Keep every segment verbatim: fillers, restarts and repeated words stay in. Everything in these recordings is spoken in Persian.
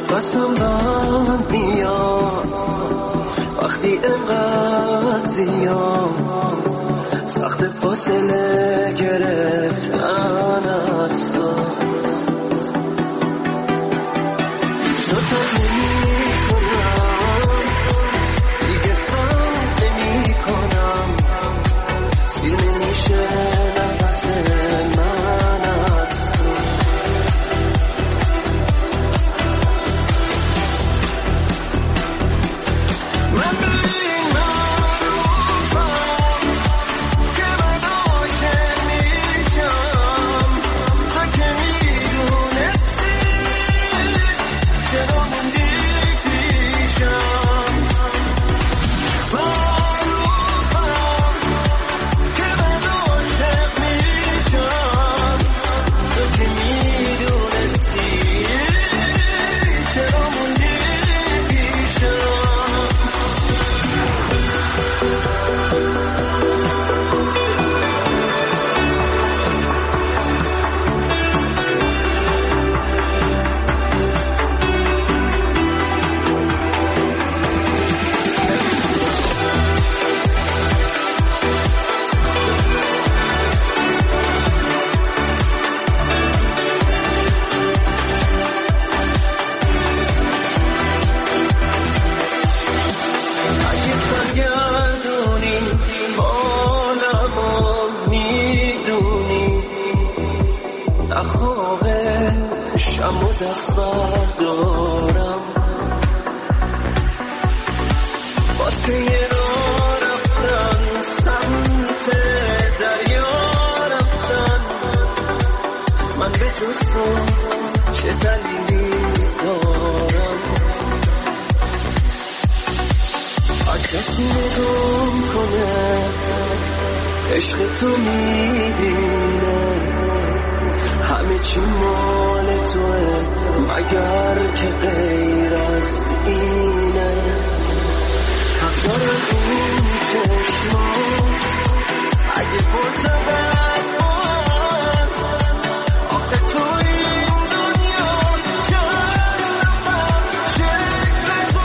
نفسم بند میاد وقتی انقدر زیاد سخت فاصله گرفتن از تو زودت نمی کنم دیگه سخت نمی کنم سیر نمیشه نفس من از تو من ببین معروفم که من عاشق میشم تو که میدونستی چرا موندی پیشم معروفم که من عاشق میشم تو که میدونستی چرا موندی پیشم اگه سرگردونی حالمو میدونی نخواهشم و دست بردارم واسه یه راه رفتن سمت دریا رفتن من به جز تو چه دلیلی دارم کسی نگاه کنه عشق تو میبینه همه چی مال توه مگر که غیر از اینه حق دارم این چشمات اگه پرتبر آخه تو این دنیا چند نفر شکل تو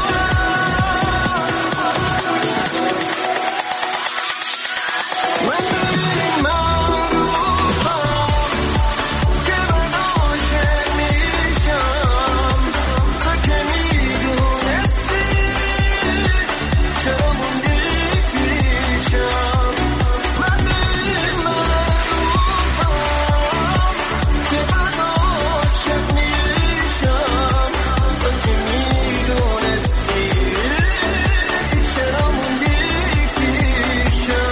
من ببین معروفم که من عاشق میشم تو که میدونستی چرا موندی پیشم من ببین معروفم که من عاشق میشم تو که میدونستی چرا موندی پیشم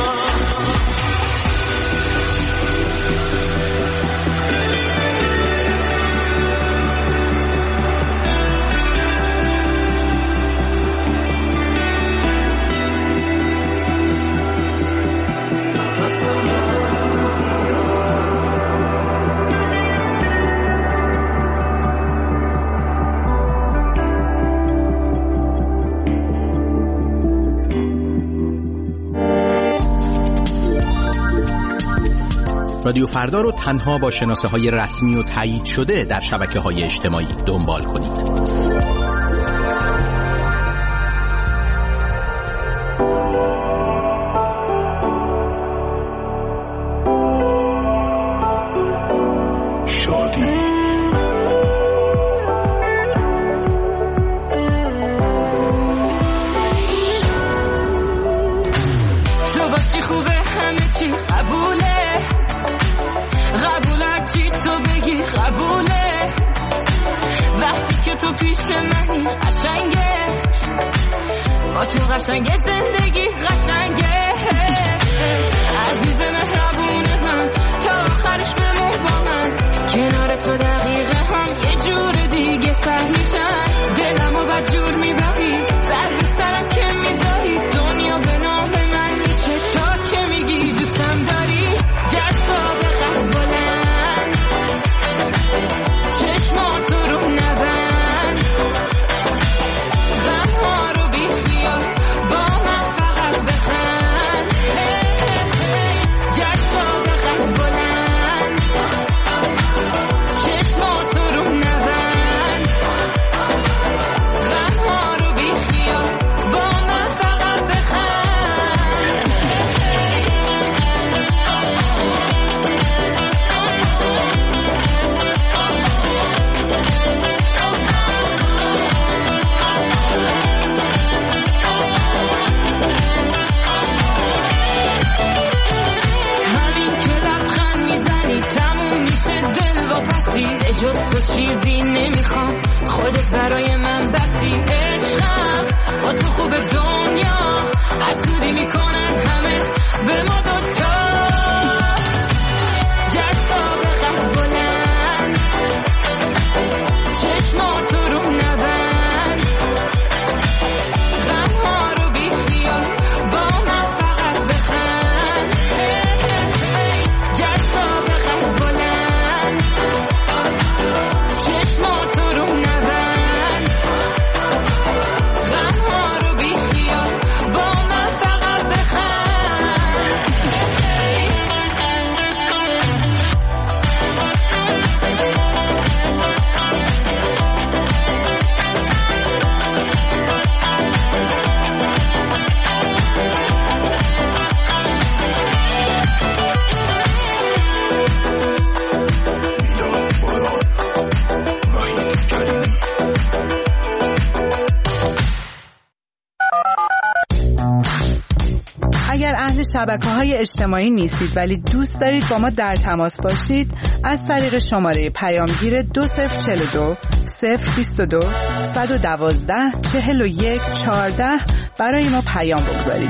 رادیو فردا رو تنها با شناسه های رسمی و تایید شده در شبکه های اجتماعی دنبال کنید. تو باشی خوبه همه چی قبوله قبوله چی تو بگی قبوله وقتی که تو پیش منی قشنگه با تو قشنگه زندگی قشنگه عزیز مهربون من تا آخرش بمون با من کنار تو دقیقه هم یه جور دیگه سر میچن دلمو بد جور میبری سر به سرم که میذاری دنیا به نام من میشه تا که میگی دوستم داری جذاب قد بلند چشماتو رو نبند غمها رو بی خیال با من فقط بخند جذاب جز چیزی نمیخوام، خودت برای من بسی عشقم. با تو خوب دنیا حسودی میکنن همه به ما دوتا. جذاب قد بلند چشماتو رو نبند، غم ها رو بی خیال با من فقط بخند. جذاب قد بلند چشماتو رو نبند، غم ها رو بی خیال با من فقط بخند. اگر اهل شبکه‌های اجتماعی نیستید ولی دوست دارید با ما در تماس باشید، از طریق شماره پیامگیر دو صفر چهل و دو صفر بیست و دو صد و دوازده چهل و یک چهارده برای ما پیام بگذارید.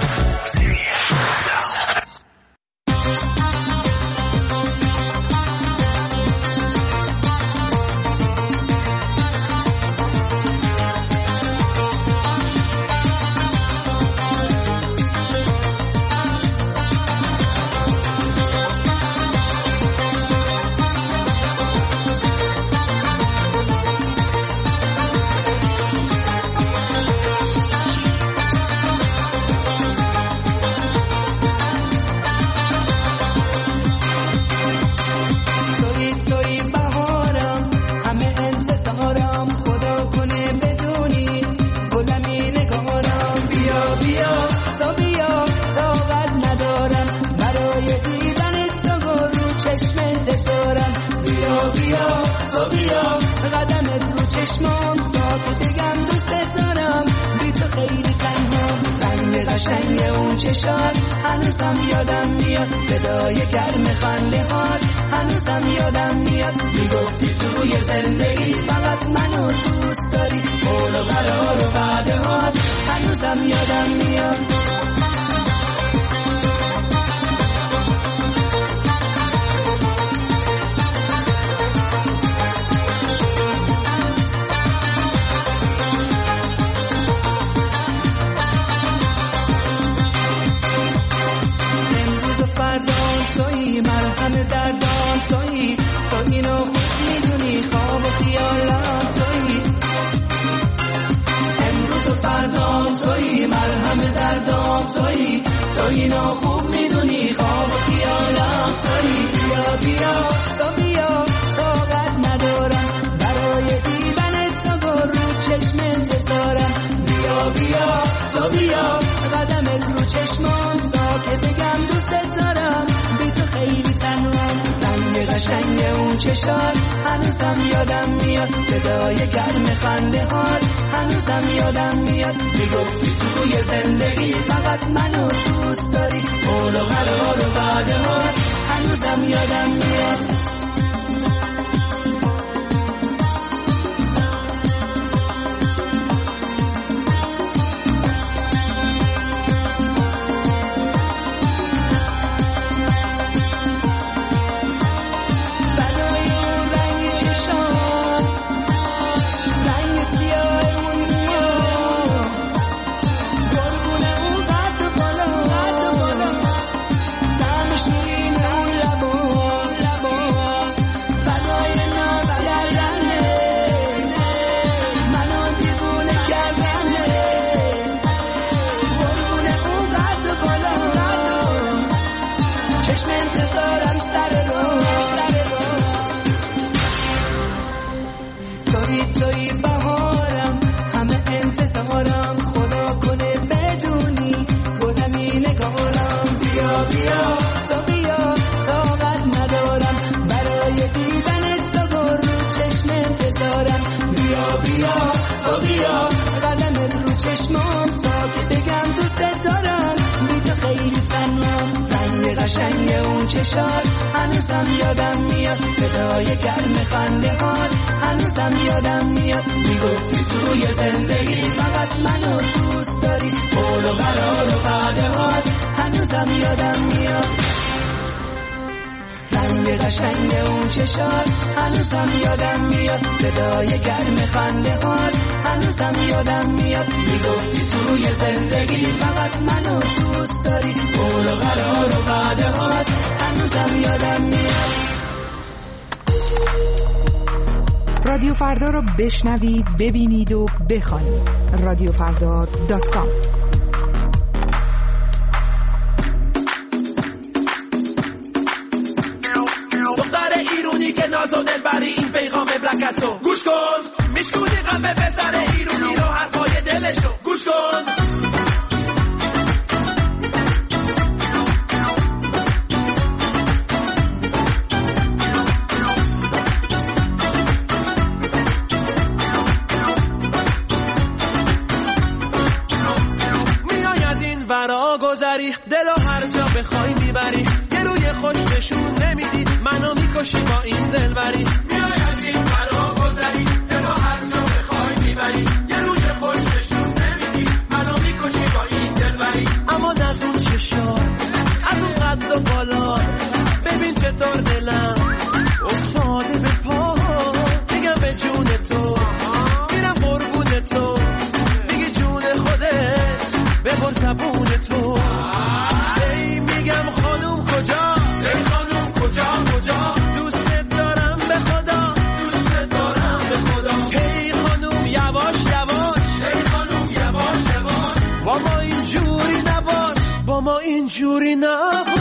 هنوزم یادم میاد صدای گرم خنده هات، هنوزم یادم میاد میگفتی توی زندگی فقط منو دوست داری، قول و قرار و وعده هات، هنوزم یادم میاد. تویی مرهم دردان، تویی تو اینو خوب میدونی، خواب و خیالات تویی، امروز و فردان تویی مرهم دردان، تویی تو اینو خوب میدونی، خواب و خیالات تویی. بیا بیا تو بیا طاقت ندارم برای دیدن تو، رو چشم انتظارم. بیا بیا تو بیا قدمت رو چشمان تا که بگم دوست دارم، خیلی تنهام. رنگ قشنگ اون چشات هنوزم یادم میاد، صدای گرم خنده هات هنوزم یادم میاد میگفتی توی زندگی فقط منو دوست داری، قول و قرار و وعده هات هنوزم یادم میاد. قشنگ اون چشات هنوزم یادم میاد، صدای گرم خنده هات هنوزم یادم میاد میگفتی توی زندگی فقط منو دوست داری، قول و قرار و وعده‌هات هنوزم یادم میاد، رنگ قشنگ اون چشات هنوزم یادم میاد، صدای گرم خنده هات هنوزم یادم میاد، میگفتی توی زندگی فقط منو دوست داری، قول و قرار و وعده هات هنوزم یادم میاد. رادیو فردا رو بشنوید، ببینید و بخوانید. رادیو فردا دات کام. دختر ایرونی که ناز و دلبری این پیغام بلکتو گوش کن، میشکونی غم پسر ایرونی رو حرفای دلشو گوش کن. ورا گذری دلو هر جا بخوای میبری، یه روی خوش نشون نمیدی منو میکشی با این دلبری. میای از این ورا گذری دلو هر جا بخوای میبری، یه روی خوش نشون نمیدی منو میکشی با این دلبری. اما از اون چشات از اون قد و بالا ببین چطور دلم افتاده به پا، میگم به جون تو میرم قربون تو، میگی جون خودت ببر زبون تو. ای میگم خانوم کجا، ای خانوم کجا کجا، دوست دارم به خدا، دوست دارم به خدا. ای خانوم یواش یواش، ای خانوم یواش یواش، با ما اینجوری نباش، با ما اینجوری نباش.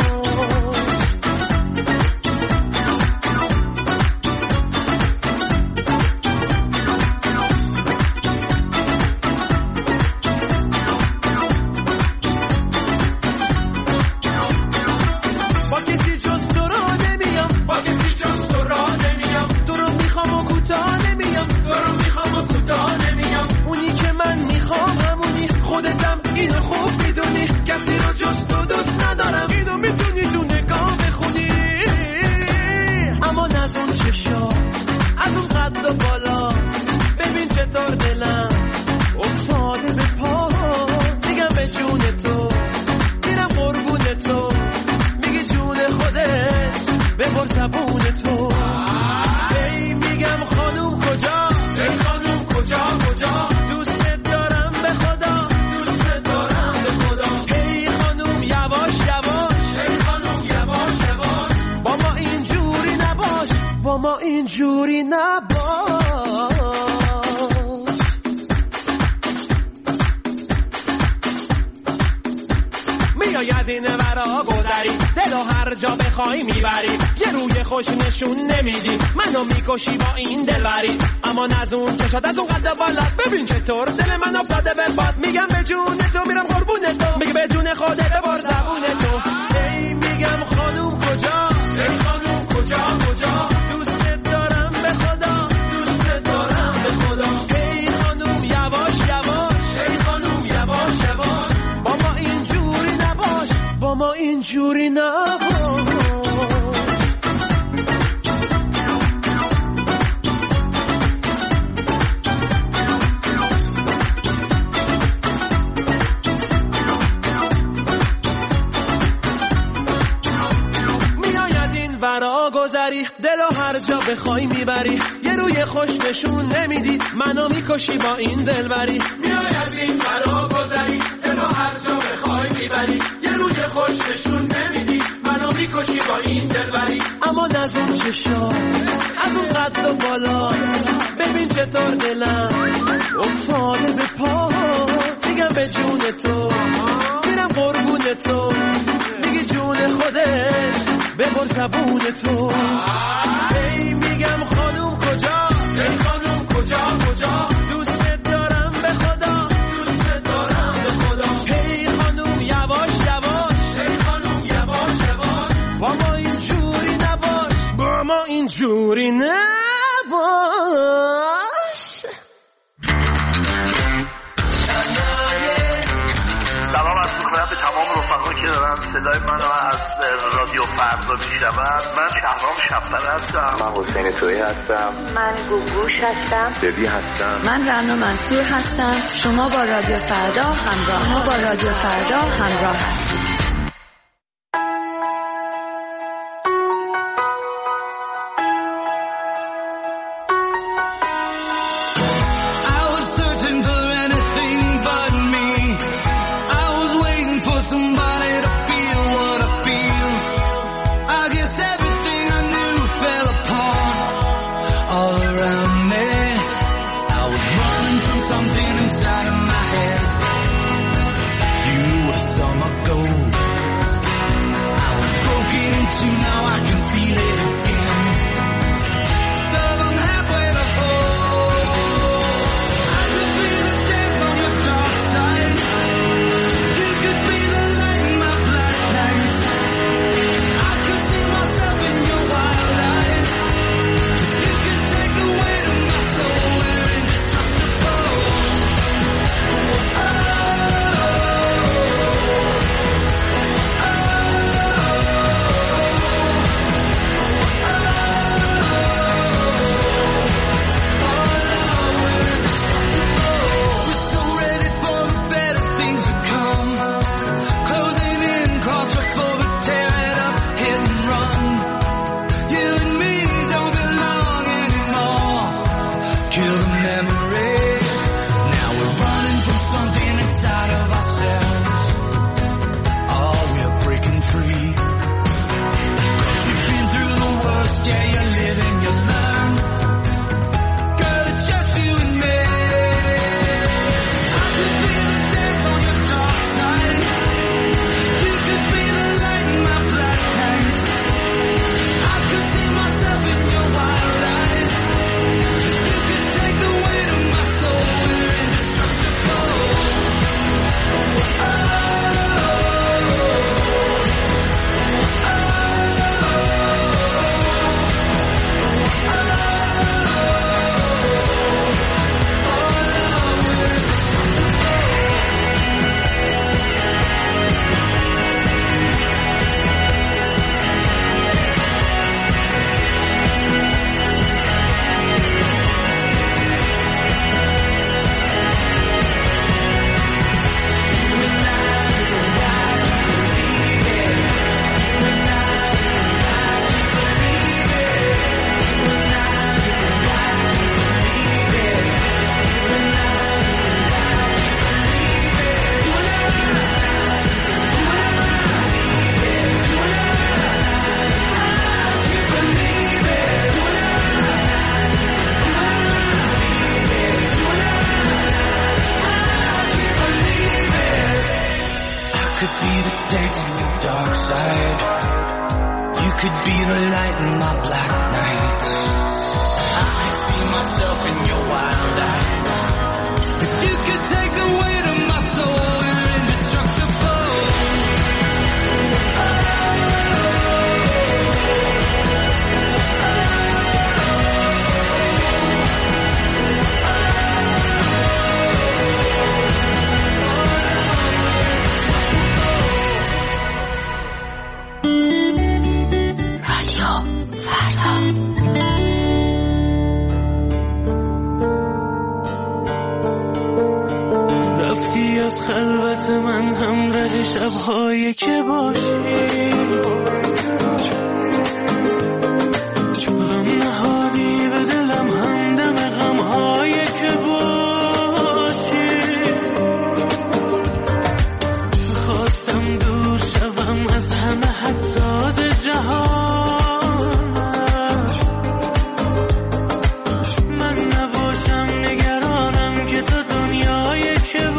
کسی رو جز تو دوست ندارم، اینو میتونی تو نگاه بخونی. اما از اون چشا از اون قد و بالا ببین چطور دلم افتاده به پا، میگم به جون تو میرم قربون تو، میگی جون خودت ببر زبون تو. ای میگم خانوم کجا، ای خانوم کجا کجا، دوست دارم به خدا، دوست دارم به خدا. ای خانوم یواش یواش، ای خانوم یواش یواش، با ما اینجوری نباش، با ما اینجوری نباش. میای از این ورا گذری دلو هر جا بخوای میبری، یه روی خوش نشون نمیدی منو میکشی با این دلبری. اما از اون چشات از اون قد بالا ببین چطور دل من افتاده به باد، میگم به جون تو میرم قربون تو، میگه به جون خودت ببر زبون تو. ای میگم خانوم کجا، ای خانوم کجا کجا، دوست دارم به خدا، دوست دارم به خدا. ای خانوم یواش یواش، ای خانوم یواش یواش، با ما اینجوری نباش، با ما اینجوری نباش. ورا گذری دلو هر جا بخوای میبری، یه روی خوش نشون نمیدی منو میکشی با این دلبری. میای از این ورا گذری دلو هر جا بخوای میبری، یه روی خوش نشون نمیدی منو میکشی با این دلبری. اما از اون چشا از اون قد و بالا ببین چطور دلم افتاده به پا، میگم به جون تو میرم قربون تو، میگی جون خودت ببر زبون تو. ای میگم خانوم کجا، ای خانوم کجا کجا، دوست دارم به خدا، دوست دارم به خدا. ای خانوم یواش یواش، ای خانوم یواش یواش، با ما اینجوری نباش، با ما اینجوری نباش. سلام عرض می‌کنم به تمام رفقا که دارن صدای منو از رادیو فردا میشنون. من شهرام شب‌پر هستم. من حسین تویی هستم. من گوگوش هستم. دبی هستم. من رنا منصور هستم. شما با رادیو فردا همراه ما با رادیو فردا همراه هستید.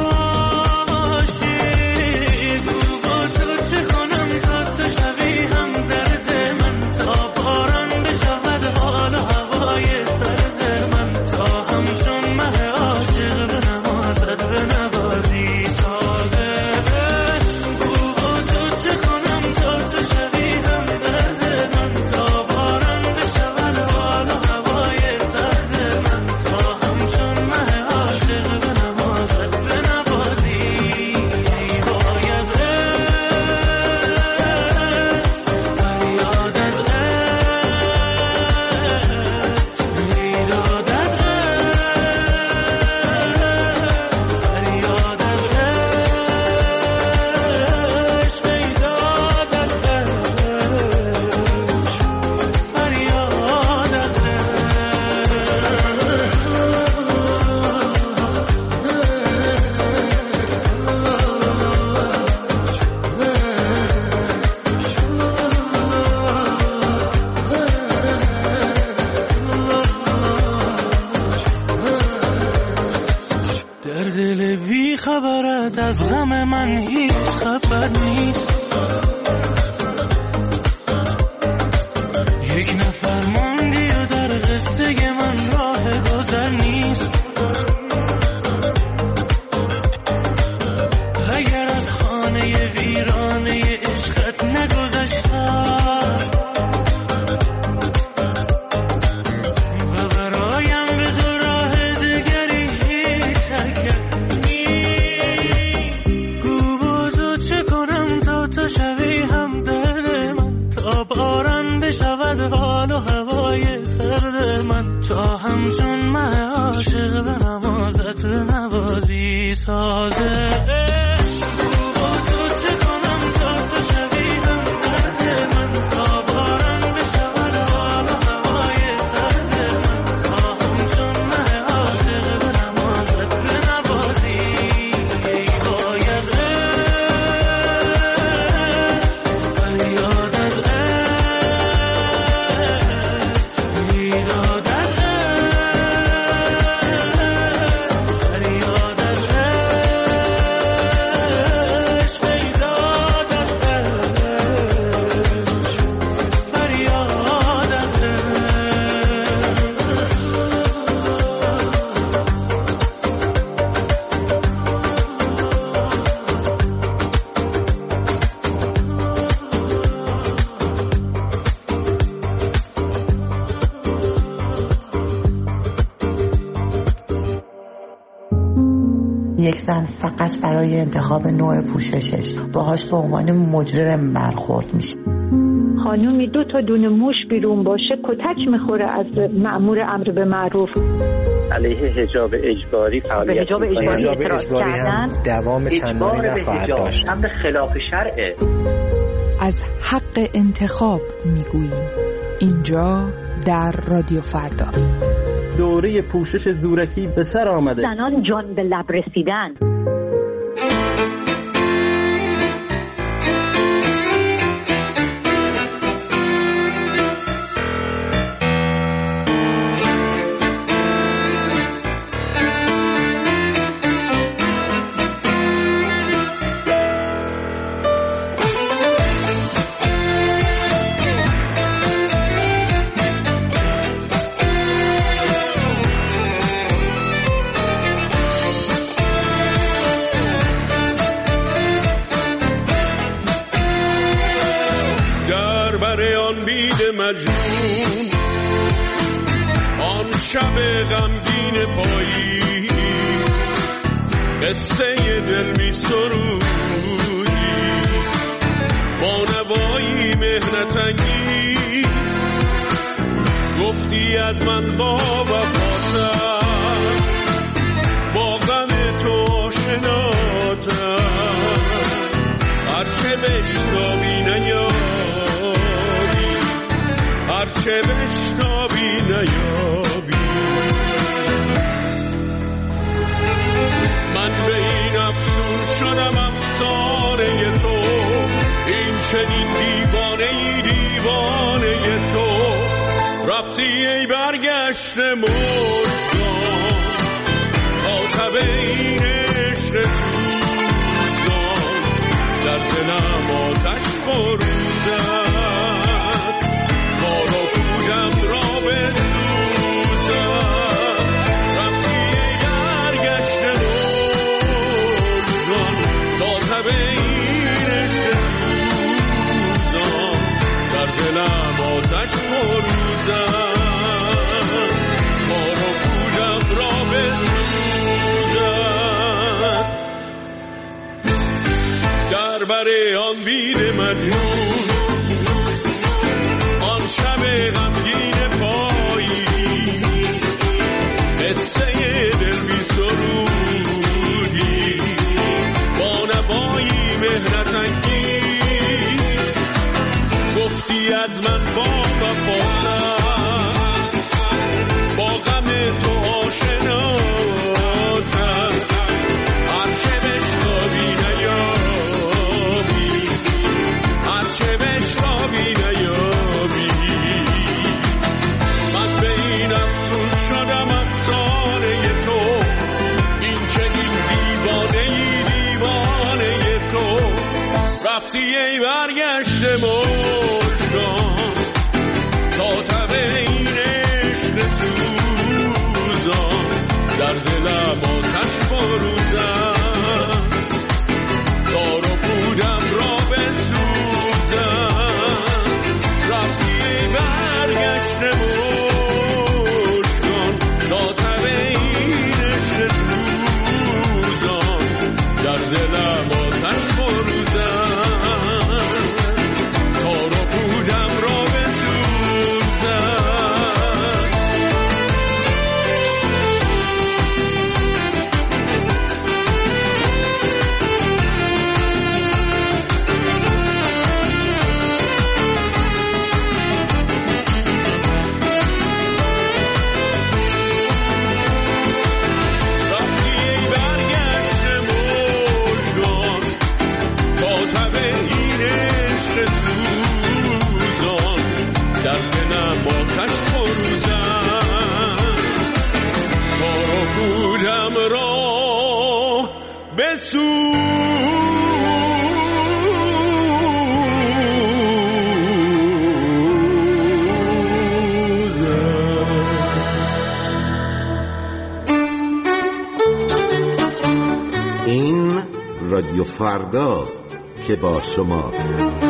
چه کنم تا تو شبیه هم ازت از غم من هیچ خبر نیست. یک نفر ماندی و در قصه من راه گذر نیست. اگر از خانه ویرانه عشقت نگذشتم و برایم به تو راه دگری هیچ حرکت نیست. گو بازو چه کنم تا تو شوی هم درد من، تا باران بشود حال و هوای سرد من، تا همچون من عاشق به نمازت نوازی سازه. یک زن فقط برای انتخاب نوع پوششش باهاش به عنوان مجرم برخورد میشه. خانومی دو تا دونه موش بیرون باشه کتک میخوره از مأمور امر به معروف. علیه حجاب اجباری فعالیت به حجاب اجباری اعتراض کردن دوام چندانی نخواهد داشت. امر خلاف شرعه. از حق انتخاب میگوییم اینجا در رادیو فردا. دوره پوشش زورکی به سر آمده. زنان جان به لب رسیدن. مجنون آن شب غمگین پایی قصه دل می سرودی با نوایی مهنت انگیز گفتی از من با وفاتم با غم تو آشناتم هرچه بشنوی نیام هرچه بشنوی نیابی من به این افسون شدم افسانه تو این چنین دیوانه ای دیوانه تو رفتی ای برگشته مشتان آتب این عشق سوزان در دلم آتش فروزد آتش فروزد ما رو کوجم را بسوزد در بر آن بید مجنون برگشت موج کن تا تب این عشق سوزان در دلم آتش فروزن تا رو بودم را بسوزن این رادیو فرداست که با شماست.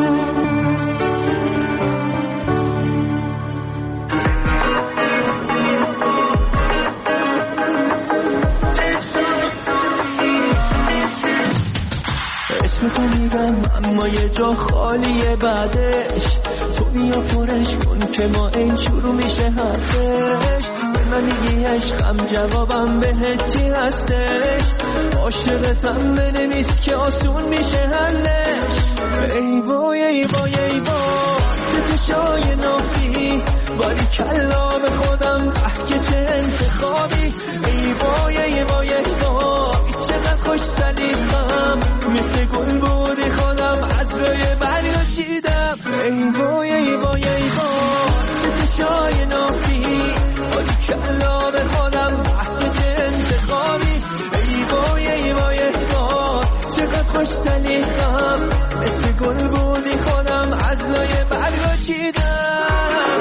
اسم تو میگم اما یه جا خالیه بعدش تو بیا پرش کن که ما این شروع میشه حرفش به من میگی عشقم جوابم بهت چی هستش عاشقتم بنویس که آسون میشه حلش ای وای ای وای ای وای چه چشای نافی باری کلا به خودم اه که چه انتخابی ای وای ای وای ای وای چقدر خوش سلیقم مثل گل بودی خودم از روی بریا چیدم ای وای ای وای ای وای چه چشای نافی باری کلا به خودم اه که چه انتخابی ای وای ای وای ای وای چقدر خوش سلیقم مثل گل بودی خودم از روی بریا چیدم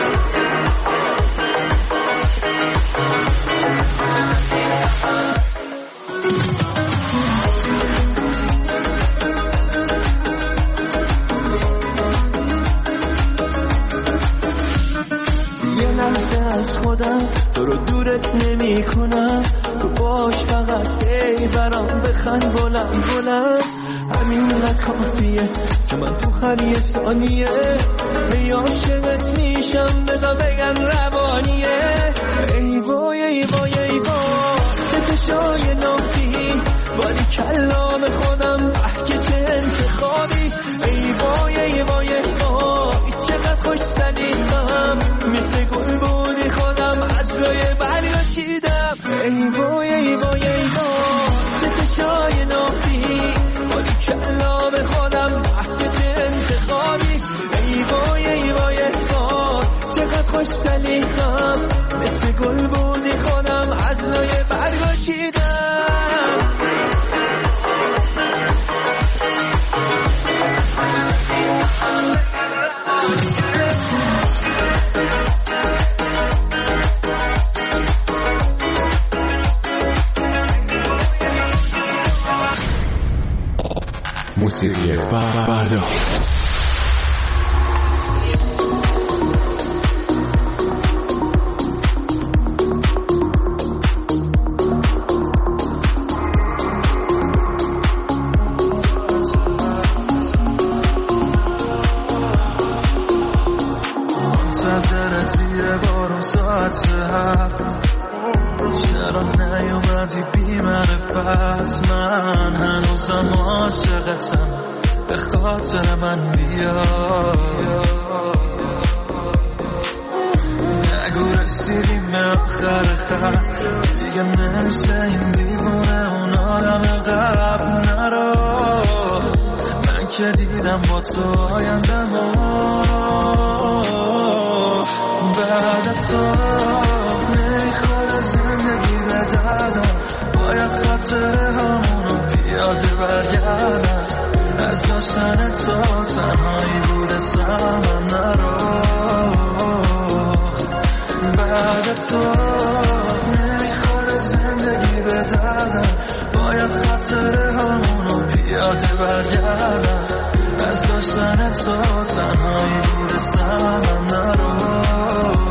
یه لحظه از خودم تو رو دورت نمی کنم تو باش فقط ای برام بخند بلند بلند همینقدر کافیه که من تو هر یه ثانیه ای عاشقت میشم بگم بگم روانیه ای وای ای وای ای وای چه چشای نافی باری کلا به خودم اه که چه انتخابی ای وای ای وای ای وای چقدر خوش سلیقم مثل گل بودی خودم از روی بریا چیدم ای وای ای وای ای وای چه چشای نافی باری کلا به خودم اه که چه انتخابی ای وای ای وای ای وای چقدر خوش سلیقم مثل گل بودی خودم از روی بریا چیدم موسیقی فردا منتظرت زیر بارون ساعت هفت چرا نیومدی بی معرفت من هنوزم عاشقتم به خاطر من بیا نگو رسیدیم به آخر خط دیگه نمیشه این دیوونه اون آدم قبل نرو من که دیدم با تو آیندم بعد تو نمیخواد زندگی به دردم باید خاطره همونو پیاده برگردم از داشتن تو تنهایی بوده سمن نرو بعد تو نمیخواد زندگی به دردم باید خاطره همونو پیاده برگردم از داشتن تو تنهایی بوده سمن نرو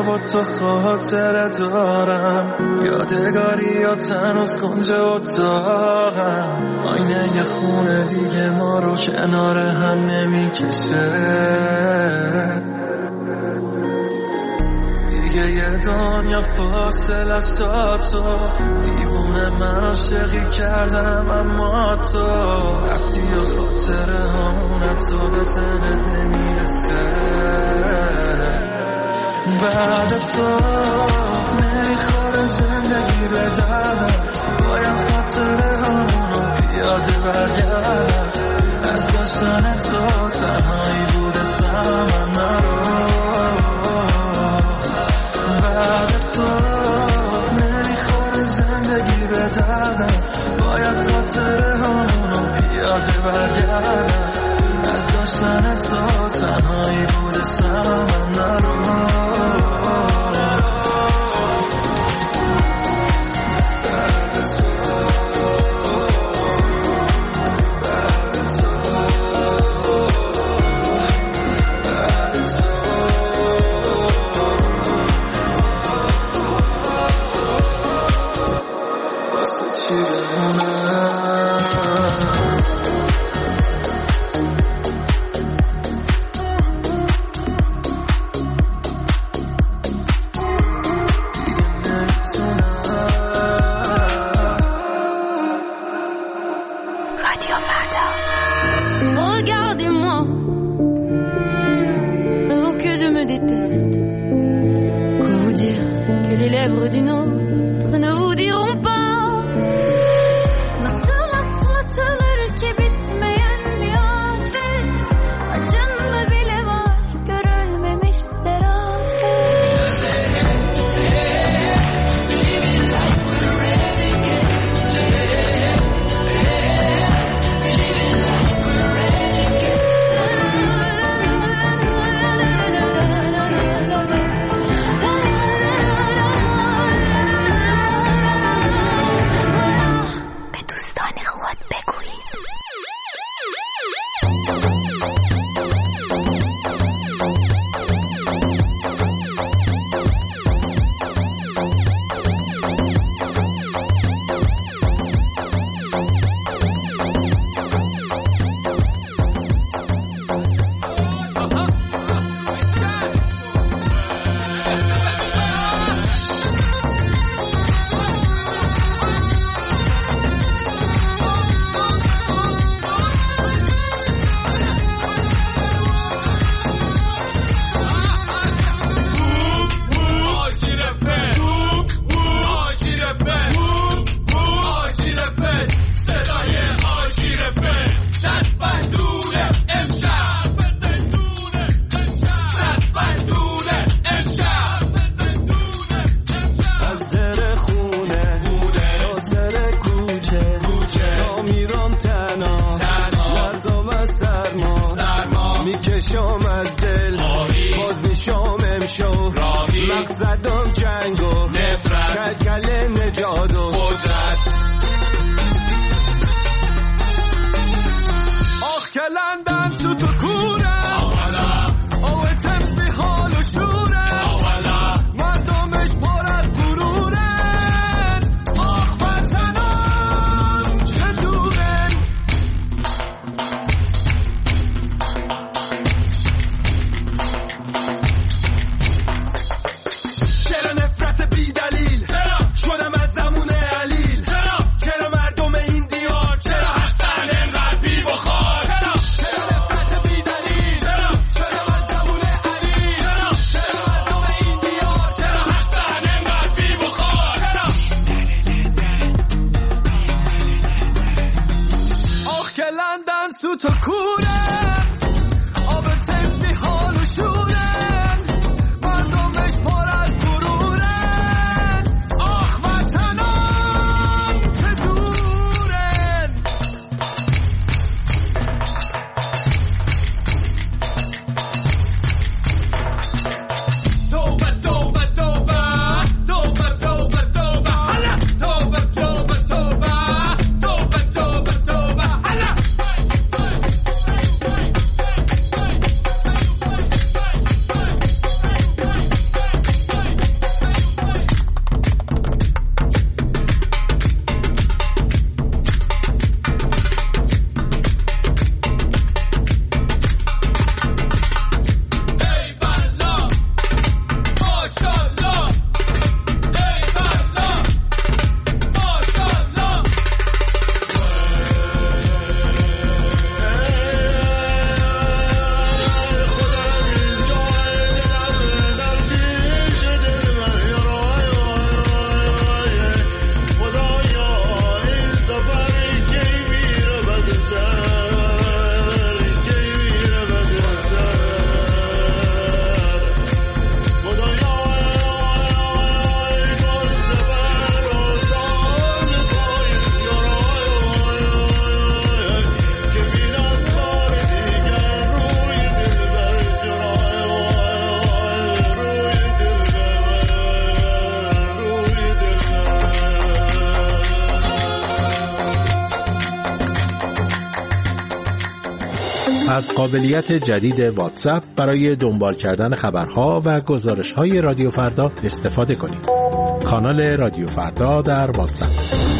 با تو خاطره دارم، یادگاری یا تنوز کنج اتاقم، آینه یه خونه دیگه ما رو کنار هم نمیکشه، دیگه یه دنیا فاصله است تا تو، دیوونه من عاشقی کردم اما تو رفتی و خاطره همونه تو به ذهنت نمیرسه، بعد تو نمیخوره زندگی به دردم، باید خاطره همونو پیاده برگردم، از داشتن تو تنهایی بوده سرم نرو، بعد تو نمیخوره زندگی به دردم، باید خاطره همونو پیاده برگردم، از داشتن تو تنهایی بوده سرم نرو. مقصدم جنگ و نفرت، کلکل نجات و قدرت، آخ کلندن تو تو کوره آوه تمسی حال و شوره، مردمش پر از غرورن، آخ وطنم چه دورن، نفرت بی دلیل شدم از زمون علیل، چرا مردم این دیار چرا هستن انقدر بی بخار، چرا نفرت بی دلیل شدم از زمون علیل، چرا مردم این دیار چرا هستن انقدر بی بخار، آخ که لندن سوت و کوره آب تنز بی حال و شوره، مردمش پر از از قابلیت جدید واتساپ برای دنبال کردن خبرها و گزارش‌های رادیو فردا استفاده کنید. کانال رادیو فردا در واتساپ.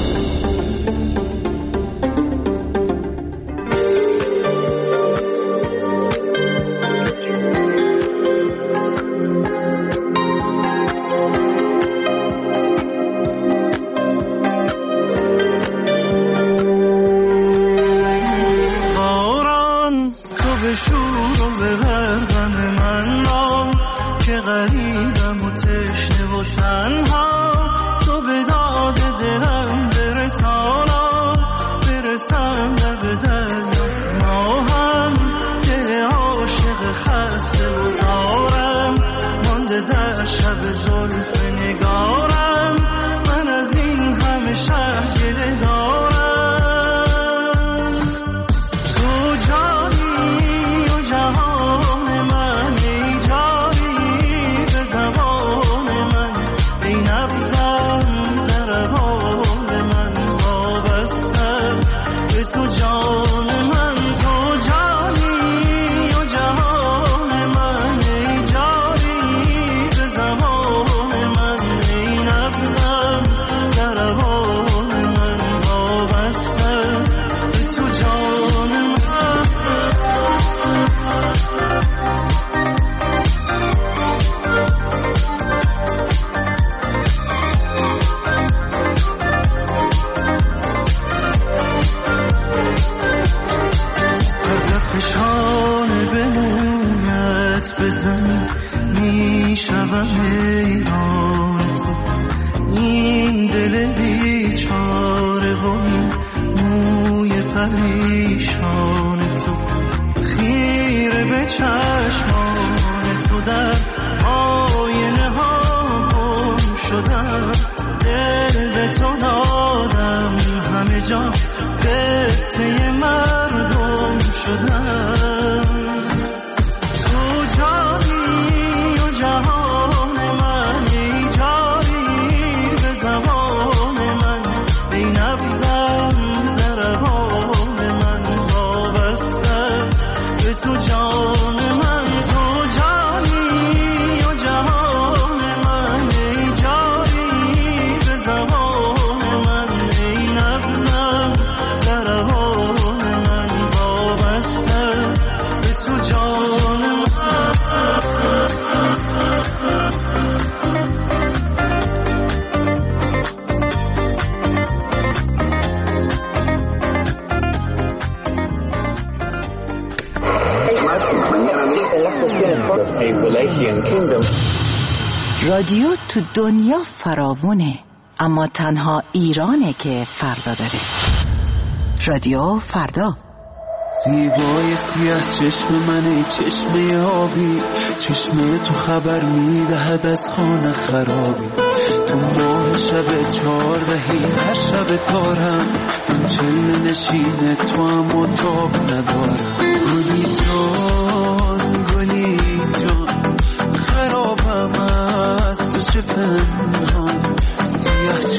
رادیو تو دنیا فراوونه، اما تنها ایرانه که فردا داره. رادیو فردا. زیبای سیاه چشم منه، چشمه آبی، چشمه تو خبر میدهد از خانه خرابی. تو ماه شب چهاردهی هر شب تارم، من چله نشینه تو اما تاب ندارم. گلی جان گلی جان خرابم از تو چه پنهان، سیاه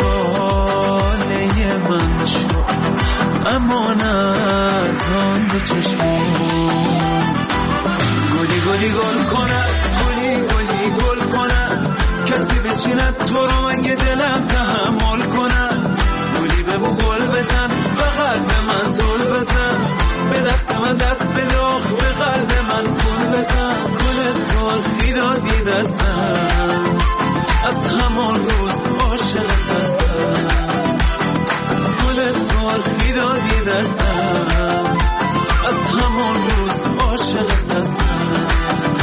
چاله من شد امان از آن دو چشمان. گلی گلی گل کنن، گلی گلی گل کنن، کسی بچیند تو رو مگه دلم تحمل کنن. گلی ببو گل بزن و قلب من زل بزن، به دست من دست بداخ به قلب من گل بزن. گل سرخی دادی دستم، از همان روز عاشقت هستم. گل سرخی دادی دستم، از همان روز عاشقت هستم.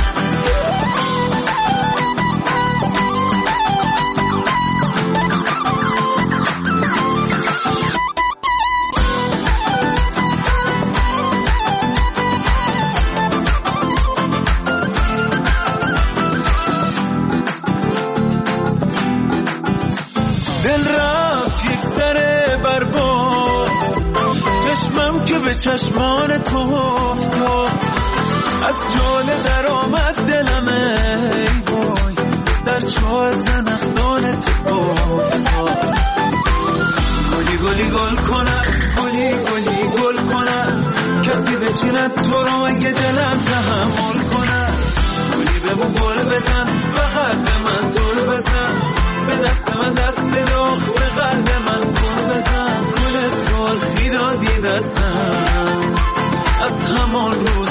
به چشمان تو افتاد، از جاله در آمد دلم ای وای، در چاه زنخدان تو افتاد. گلی گلی گل کنن، گلی گلی گل کنن، کسی به ببیند تو رو اگه دلم تحمل کنم. گلی بمون گل بزن فقط به من زل بزن، به دست من دست بداخ به قلب من گل بزن. گل سرخی دادی دستم از همان روز